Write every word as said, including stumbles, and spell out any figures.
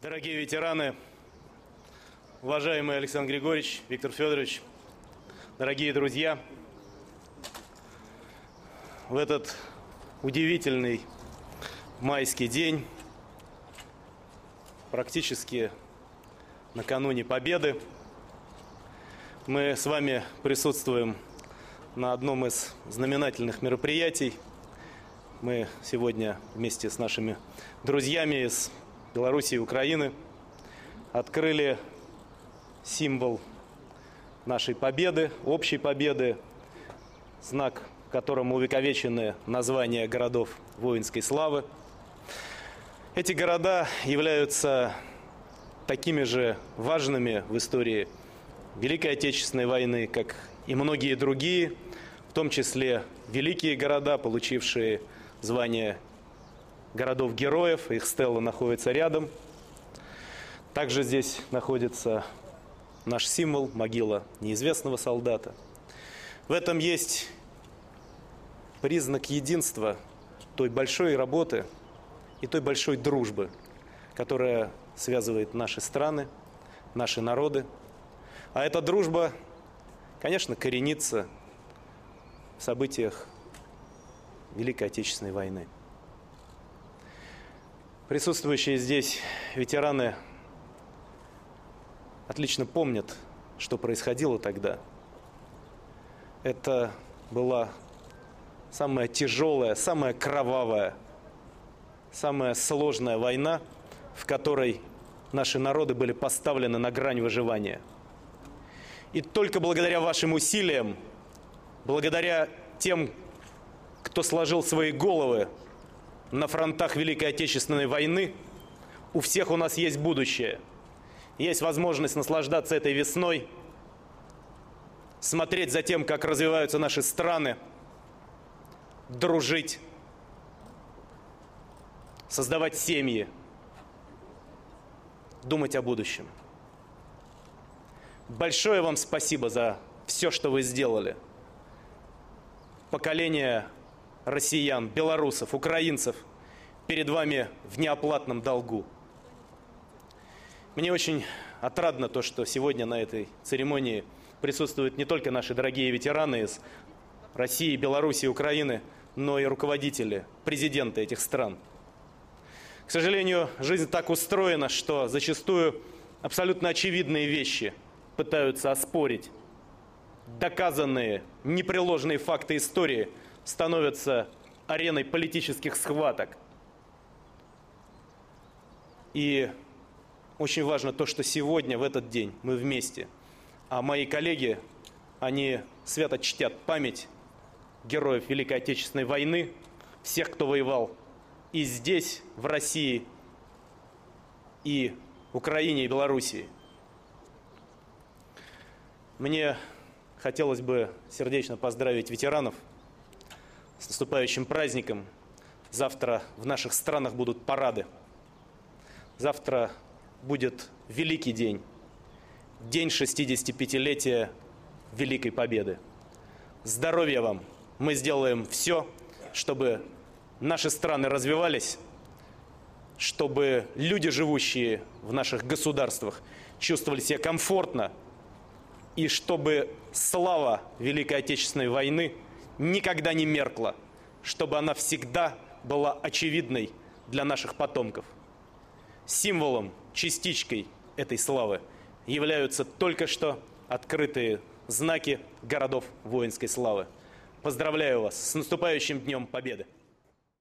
Дорогие ветераны, уважаемый Александр Григорьевич, Виктор Федорович, дорогие друзья, в этот удивительный майский день, практически накануне Победы, мы с вами присутствуем на одном из знаменательных мероприятий. Мы сегодня вместе с нашими друзьями из Беларуси и Украины открыли символ нашей победы, общей победы, знак, в котором увековечены названия городов воинской славы. Эти города являются такими же важными в истории Великой Отечественной войны, как и многие другие, в том числе великие города, получившие звание городов-героев, их стелла находится рядом. Также здесь находится наш символ, могила неизвестного солдата. В этом есть признак единства той большой работы и той большой дружбы, которая связывает наши страны, наши народы. А эта дружба, конечно, коренится в событиях Великой Отечественной войны. Присутствующие здесь ветераны отлично помнят, что происходило тогда. Это была самая тяжелая, самая кровавая, самая сложная война, в которой наши народы были поставлены на грань выживания. И только благодаря вашим усилиям, благодаря тем, кто сложил свои головы на фронтах Великой Отечественной войны, у всех у нас есть будущее. Есть возможность наслаждаться этой весной, смотреть за тем, как развиваются наши страны, дружить, создавать семьи, думать о будущем. Большое вам спасибо за все, что вы сделали. Поколение россиян, белорусов, украинцев перед вами в неоплатном долгу. Мне очень отрадно то, что сегодня на этой церемонии присутствуют не только наши дорогие ветераны из России, Беларуси, Украины, но и руководители, президенты этих стран. К сожалению, жизнь так устроена, что зачастую абсолютно очевидные вещи пытаются оспорить. Доказанные, непреложные факты истории становятся ареной политических схваток. И очень важно то, что сегодня, в этот день, мы вместе. А мои коллеги, они свято чтят память героев Великой Отечественной войны, всех, кто воевал и здесь, в России, и в Украине, и Белоруссии. Мне хотелось бы сердечно поздравить ветеранов с наступающим праздником. Завтра в наших странах будут парады. Завтра будет великий день, день шестидесятипятилетия Великой Победы. Здоровья вам! Мы сделаем все, чтобы наши страны развивались, чтобы люди, живущие в наших государствах, чувствовали себя комфортно, и чтобы слава Великой Отечественной войны никогда не меркла, чтобы она всегда была очевидной для наших потомков. Символом, частичкой этой славы являются только что открытые знаки городов воинской славы. Поздравляю вас с наступающим Днем Победы!